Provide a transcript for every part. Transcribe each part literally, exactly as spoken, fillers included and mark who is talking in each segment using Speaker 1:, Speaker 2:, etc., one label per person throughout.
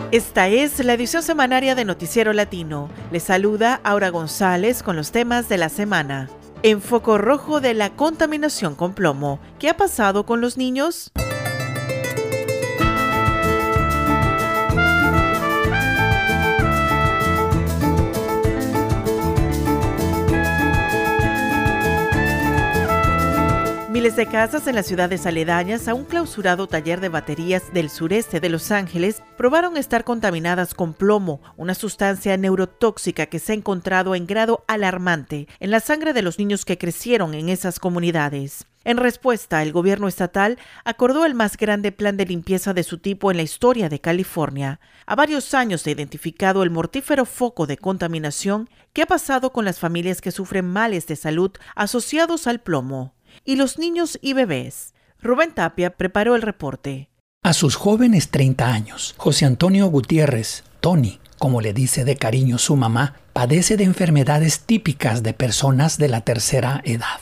Speaker 1: Esta es la edición semanaria de Noticiero Latino. Les saluda Aura González con los temas de la semana. En foco rojo de la contaminación con plomo. ¿Qué ha pasado con los niños? Miles de casas en las ciudades aledañas a un clausurado taller de baterías del sureste de Los Ángeles probaron estar contaminadas con plomo, una sustancia neurotóxica que se ha encontrado en grado alarmante en la sangre de los niños que crecieron en esas comunidades. En respuesta, el gobierno estatal acordó el más grande plan de limpieza de su tipo en la historia de California. A varios años se ha identificado el mortífero foco de contaminación que ha pasado con las familias que sufren males de salud asociados al plomo. Y los niños y bebés. Rubén Tapia preparó el reporte.
Speaker 2: A sus jóvenes treinta años, José Antonio Gutiérrez, Tony, como le dice de cariño su mamá, padece de enfermedades típicas de personas de la tercera edad.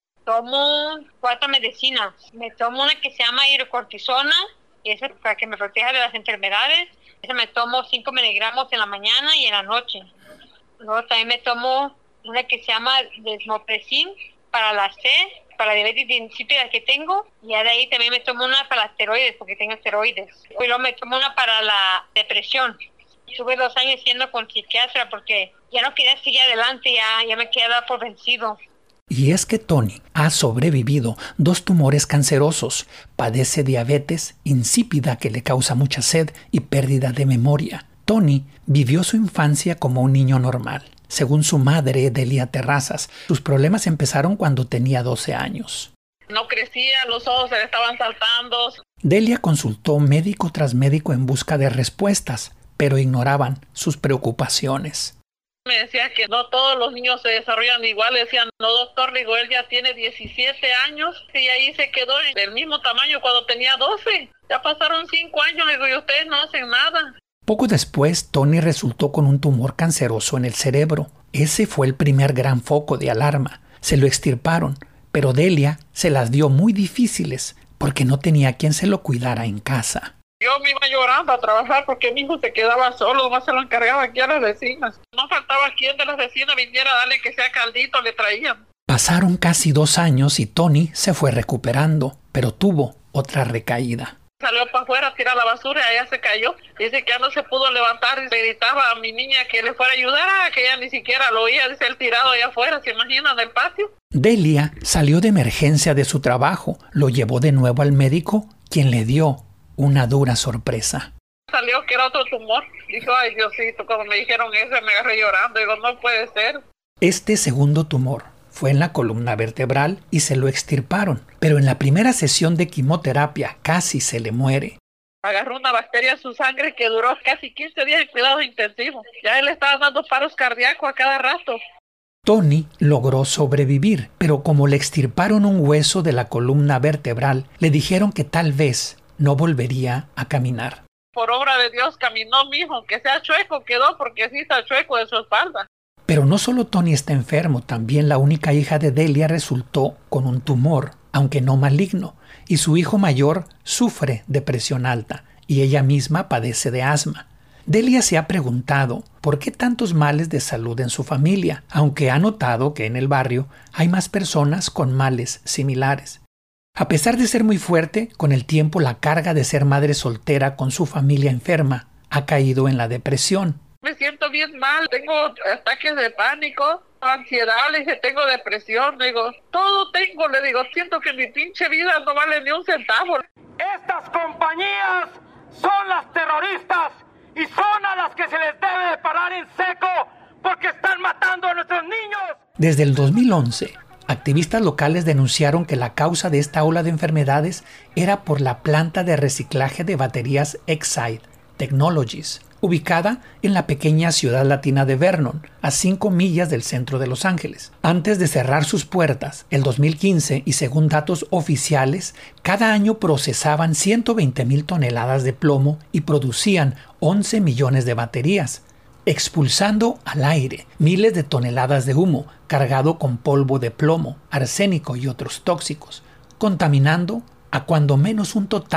Speaker 3: Tomo cuatro medicinas. Me tomo una que se llama hidrocortisona, que es para que me proteja de las enfermedades. Esa me tomo cinco miligramos en la mañana y en la noche. Luego también me tomo una que se llama desmopressin para la C, para la diabetes insípida que tengo, y de ahí también me tomo una para las esteroides, porque tengo esteroides. Y luego me tomo una para la depresión. Estuve dos años yendo con psiquiatra porque ya no quería seguir adelante, ya, ya me quedaba por vencido.
Speaker 2: Y es que Tony ha sobrevivido dos tumores cancerosos, padece diabetes insípida que le causa mucha sed y pérdida de memoria. Tony vivió su infancia como un niño normal. Según su madre, Delia Terrazas, sus problemas empezaron cuando tenía doce años.
Speaker 4: No crecía, los ojos se le estaban saltando.
Speaker 2: Delia consultó médico tras médico en busca de respuestas, pero ignoraban sus preocupaciones.
Speaker 4: Me decía que no todos los niños se desarrollan igual. Decían, no doctor, digo, él ya tiene diecisiete años y ahí se quedó del mismo tamaño cuando tenía doce. Ya pasaron cinco años, digo, y ustedes no hacen nada.
Speaker 2: Poco después, Tony resultó con un tumor canceroso en el cerebro. Ese fue el primer gran foco de alarma. Se lo extirparon, pero Delia se las dio muy difíciles porque no tenía quien se lo cuidara en casa.
Speaker 4: Yo me iba llorando a trabajar porque mi hijo se quedaba solo, nomás se lo encargaba aquí a las vecinas. No faltaba quien de las vecinas viniera a darle que sea caldito, le traían.
Speaker 2: Pasaron casi dos años y Tony se fue recuperando, pero tuvo otra recaída.
Speaker 4: Salió para afuera a tirar la basura y allá se cayó. Dice que ya no se pudo levantar y le gritaba a mi niña que le fuera a ayudar, que ella ni siquiera lo oía. Dice él tirado allá afuera, ¿se imaginan el patio?
Speaker 2: Delia salió de emergencia de su trabajo, lo llevó de nuevo al médico, quien le dio una dura sorpresa.
Speaker 4: Salió que era otro tumor. Dijo, ay Diosito, cuando me dijeron eso me agarré llorando. Digo, no puede ser.
Speaker 2: Este segundo tumor fue en la columna vertebral y se lo extirparon, pero en la primera sesión de quimioterapia casi se le muere.
Speaker 4: Agarró una bacteria en su sangre que duró casi quince días en cuidados intensivos. Ya él estaba dando paros cardíacos a cada rato.
Speaker 2: Tony logró sobrevivir, pero como le extirparon un hueso de la columna vertebral, le dijeron que tal vez no volvería a caminar.
Speaker 4: Por obra de Dios caminó mi hijo, aunque sea chueco quedó porque sí está chueco de su espalda.
Speaker 2: Pero no solo Tony está enfermo, también la única hija de Delia resultó con un tumor, aunque no maligno, y su hijo mayor sufre de presión alta y ella misma padece de asma. Delia se ha preguntado por qué tantos males de salud en su familia, aunque ha notado que en el barrio hay más personas con males similares. A pesar de ser muy fuerte, con el tiempo la carga de ser madre soltera con su familia enferma ha caído en la depresión.
Speaker 4: Me siento bien mal, tengo ataques de pánico, ansiedad, le dije, tengo depresión, le digo, todo tengo, le digo, siento que mi pinche vida no vale ni un centavo.
Speaker 5: Estas compañías son las terroristas y son a las que se les debe de parar en seco porque están matando a nuestros niños.
Speaker 2: Desde el dos mil once, activistas locales denunciaron que la causa de esta ola de enfermedades era por la planta de reciclaje de baterías Exide Technologies, ubicada en la pequeña ciudad latina de Vernon, a cinco millas del centro de Los Ángeles. Antes de cerrar sus puertas, el dos mil quince, y según datos oficiales, cada año procesaban ciento veinte mil toneladas de plomo y producían once millones de baterías, expulsando al aire miles de toneladas de humo cargado con polvo de plomo, arsénico y otros tóxicos, contaminando a cuando menos un total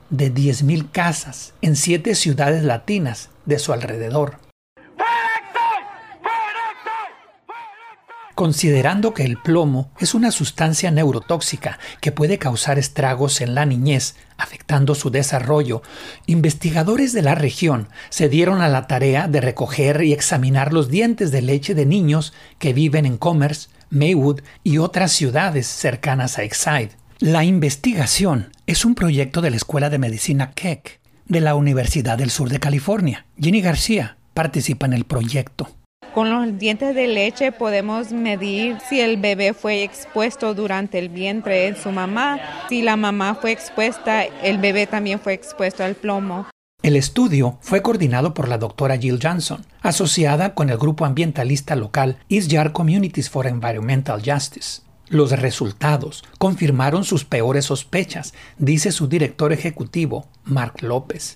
Speaker 2: de diez mil casas en siete ciudades latinas de su alrededor. Considerando que el plomo es una sustancia neurotóxica que puede causar estragos en la niñez, afectando su desarrollo, investigadores de la región se dieron a la tarea de recoger y examinar los dientes de leche de niños que viven en Commerce, Maywood y otras ciudades cercanas a Exide. La investigación es un proyecto de la Escuela de Medicina Keck de la Universidad del Sur de California. Jenny García participa en el proyecto.
Speaker 6: Con los dientes de leche podemos medir si el bebé fue expuesto durante el vientre de su mamá. Si la mamá fue expuesta, el bebé también fue expuesto al plomo.
Speaker 2: El estudio fue coordinado por la doctora Jill Johnson, asociada con el grupo ambientalista local East Yard Communities for Environmental Justice. Los resultados confirmaron sus peores sospechas, dice su director ejecutivo, Mark López.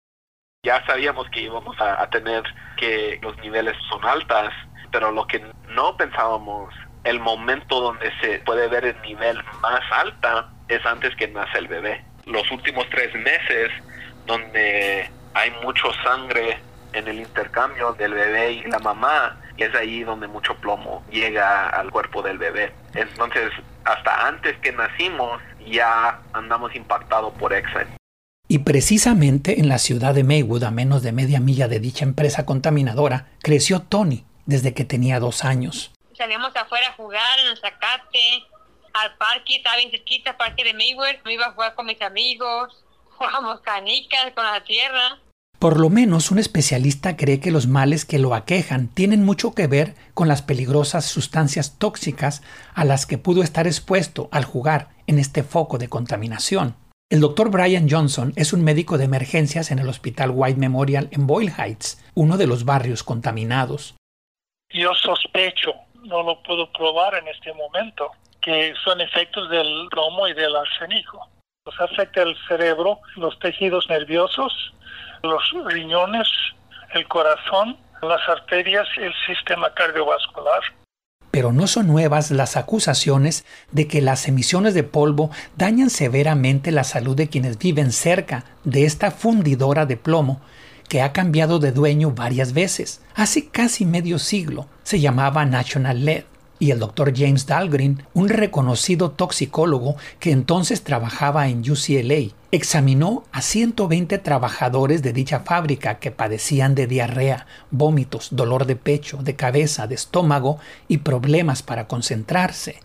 Speaker 7: Ya sabíamos que íbamos a, a tener que los niveles son altas, pero lo que no pensábamos, el momento donde se puede ver el nivel más alta es antes que nace el bebé. Los últimos tres meses, donde hay mucho sangre en el intercambio del bebé y la mamá, es ahí donde mucho plomo llega al cuerpo del bebé. Entonces, hasta antes que nacimos, ya andamos impactados por Exide.
Speaker 2: Y precisamente en la ciudad de Maywood, a menos de media milla de dicha empresa contaminadora, creció Tony desde que tenía dos años.
Speaker 3: Salíamos afuera a jugar en el zacate, al parque, estaba bien cerquita, al parque de Maywood. Me iba a jugar con mis amigos, jugábamos canicas con la tierra.
Speaker 2: Por lo menos un especialista cree que los males que lo aquejan tienen mucho que ver con las peligrosas sustancias tóxicas a las que pudo estar expuesto al jugar en este foco de contaminación. El doctor Brian Johnson es un médico de emergencias en el Hospital White Memorial en Boyle Heights, uno de los barrios contaminados.
Speaker 8: Yo sospecho, no lo puedo probar en este momento, que son efectos del plomo y del arsénico. Nos afecta el cerebro, los tejidos nerviosos, los riñones, el corazón, las arterias y el sistema cardiovascular.
Speaker 2: Pero no son nuevas las acusaciones de que las emisiones de polvo dañan severamente la salud de quienes viven cerca de esta fundidora de plomo que ha cambiado de dueño varias veces. Hace casi medio siglo se llamaba National Lead y el doctor James Dahlgren, un reconocido toxicólogo que entonces trabajaba en U C L A, examinó a ciento veinte trabajadores de dicha fábrica que padecían de diarrea, vómitos, dolor de pecho, de cabeza, de estómago y problemas para concentrarse.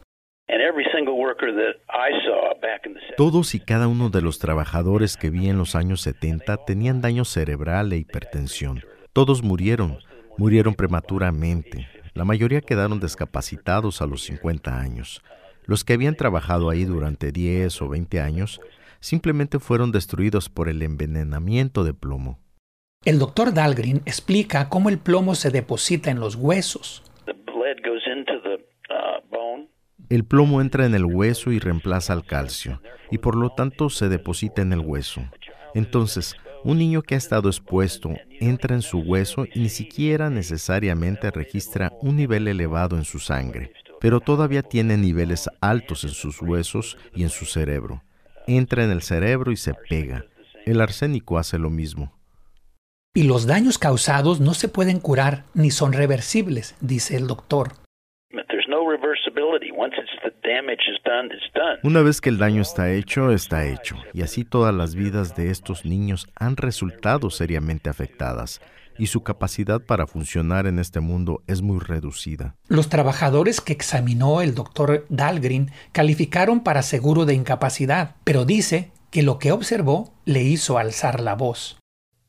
Speaker 9: Todos y cada uno de los trabajadores que vi en los años setenta tenían daño cerebral e hipertensión. Todos murieron, murieron prematuramente. La mayoría quedaron discapacitados a los cincuenta años. Los que habían trabajado ahí durante diez o veinte años simplemente fueron destruidos por el envenenamiento de plomo.
Speaker 2: El doctor Dahlgren explica cómo el plomo se deposita en los huesos.
Speaker 9: El plomo entra en el hueso y reemplaza al calcio, y por lo tanto se deposita en el hueso. Entonces, un niño que ha estado expuesto entra en su hueso y ni siquiera necesariamente registra un nivel elevado en su sangre, pero todavía tiene niveles altos en sus huesos y en su cerebro. Entra en el cerebro y se pega. El arsénico hace lo mismo.
Speaker 2: Y los daños causados no se pueden curar ni son reversibles, dice el doctor.
Speaker 9: Una vez que el daño está hecho, está hecho, y así todas las vidas de estos niños han resultado seriamente afectadas, y su capacidad para funcionar en este mundo es muy reducida.
Speaker 2: Los trabajadores que examinó el doctor Dahlgren calificaron para seguro de incapacidad, pero dice que lo que observó le hizo alzar la voz.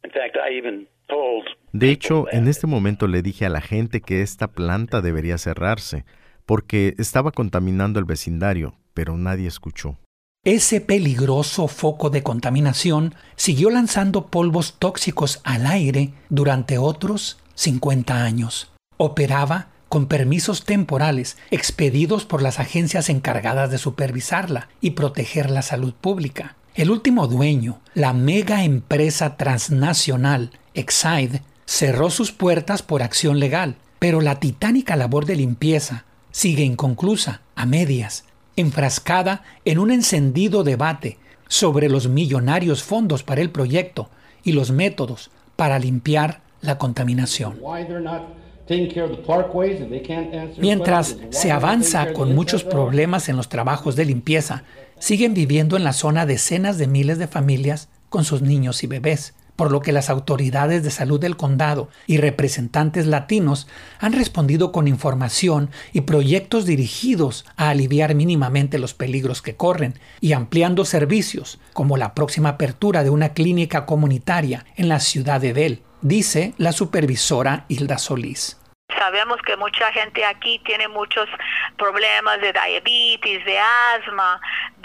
Speaker 9: De hecho, en este momento le dije a la gente que esta planta debería cerrarse, porque estaba contaminando el vecindario, pero nadie escuchó.
Speaker 2: Ese peligroso foco de contaminación siguió lanzando polvos tóxicos al aire durante otros cincuenta años. Operaba con permisos temporales expedidos por las agencias encargadas de supervisarla y proteger la salud pública. El último dueño, la mega empresa transnacional Exide, cerró sus puertas por acción legal, pero la titánica labor de limpieza sigue inconclusa, a medias, enfrascada en un encendido debate sobre los millonarios fondos para el proyecto y los métodos para limpiar la contaminación. Mientras se avanza con muchos problemas en los trabajos de limpieza, siguen viviendo en la zona decenas de miles de familias con sus niños y bebés, por lo que las autoridades de salud del condado y representantes latinos han respondido con información y proyectos dirigidos a aliviar mínimamente los peligros que corren y ampliando servicios, como la próxima apertura de una clínica comunitaria en la ciudad de Bell, dice la supervisora Hilda Solís.
Speaker 10: Sabemos que mucha gente aquí tiene muchos problemas de diabetes, de asma,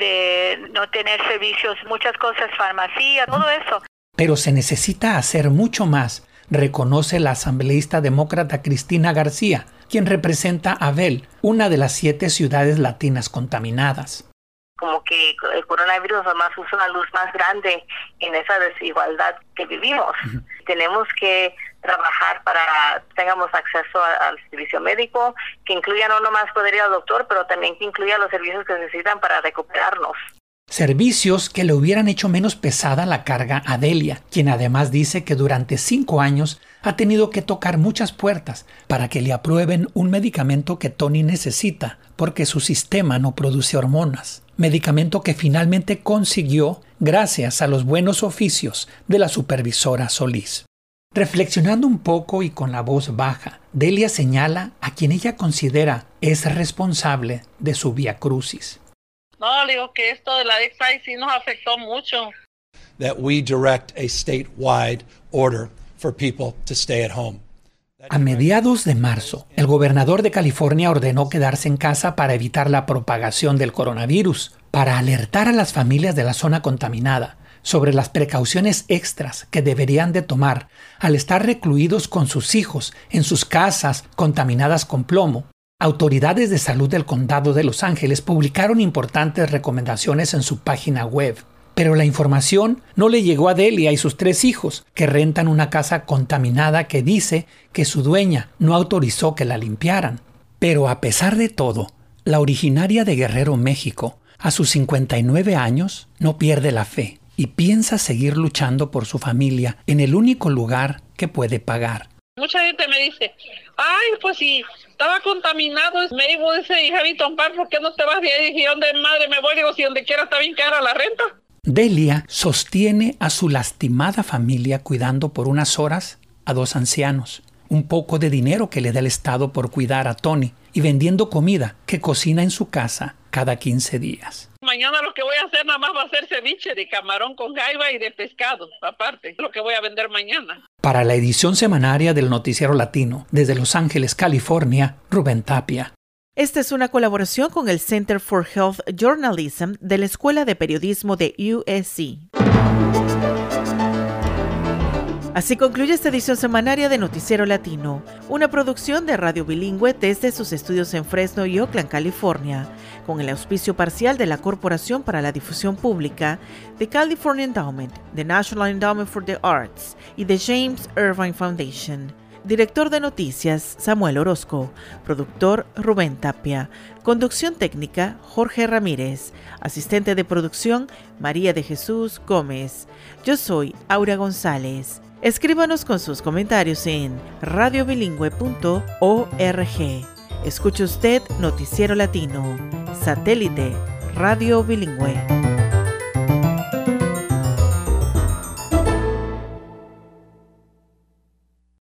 Speaker 10: de no tener servicios, muchas cosas, farmacia, todo eso.
Speaker 2: Pero se necesita hacer mucho más, reconoce la asambleísta demócrata Cristina García, quien representa a Bell, una de las siete ciudades latinas contaminadas.
Speaker 10: Como que el coronavirus además usa una luz más grande en esa desigualdad que vivimos. Uh-huh. Tenemos que trabajar para que tengamos acceso a, al servicio médico, que incluya no nomás poder ir al doctor, pero también que incluya los servicios que necesitan para recuperarnos.
Speaker 2: Servicios que le hubieran hecho menos pesada la carga a Delia, quien además dice que durante cinco años ha tenido que tocar muchas puertas para que le aprueben un medicamento que Tony necesita porque su sistema no produce hormonas. Medicamento que finalmente consiguió gracias a los buenos oficios de la supervisora Solís. Reflexionando un poco y con la voz baja, Delia señala a quien ella considera es responsable de su viacrucis.
Speaker 4: No, le digo que esto de la Excise sí nos afectó mucho.
Speaker 11: That we direct a statewide order for people to stay at home.
Speaker 2: A mediados de marzo, el gobernador de California ordenó quedarse en casa para evitar la propagación del coronavirus, para alertar a las familias de la zona contaminada sobre las precauciones extras que deberían de tomar al estar recluidos con sus hijos en sus casas contaminadas con plomo. Autoridades de salud del condado de Los Ángeles publicaron importantes recomendaciones en su página web, pero la información no le llegó a Delia y sus tres hijos, que rentan una casa contaminada que dice que su dueña no autorizó que la limpiaran. Pero a pesar de todo, la originaria de Guerrero, México, a sus cincuenta y nueve años, no pierde la fe y piensa seguir luchando por su familia en el único lugar que puede pagar.
Speaker 4: Mucha gente me dice, ay, pues si estaba contaminado, me digo, dice, hija Vitón Par, ¿por qué no te vas de ahí? Dije, ¿dónde madre me voy? Digo, si donde quiera está bien cara la renta.
Speaker 2: Delia sostiene a su lastimada familia cuidando por unas horas a dos ancianos, un poco de dinero que le da el Estado por cuidar a Tony y vendiendo comida que cocina en su casa cada quince días.
Speaker 4: Mañana lo que voy a hacer nada más va a ser ceviche de camarón con jaiba y de pescado, aparte, lo que voy a vender mañana.
Speaker 2: Para la edición semanaria del Noticiero Latino, desde Los Ángeles, California, Rubén Tapia.
Speaker 1: Esta es una colaboración con el Center for Health Journalism de la Escuela de Periodismo de U S C. Así concluye esta edición semanaria de Noticiero Latino, una producción de Radio Bilingüe desde sus estudios en Fresno y Oakland, California, con el auspicio parcial de la Corporación para la Difusión Pública, de California Endowment, de National Endowment for the Arts y de James Irvine Foundation. Director de Noticias, Samuel Orozco. Productor, Rubén Tapia. Conducción técnica, Jorge Ramírez. Asistente de producción, María de Jesús Gómez. Yo soy Aura González. Escríbanos con sus comentarios en radio bilingüe punto org. Escuche usted Noticiero Latino, satélite, Radio Bilingüe.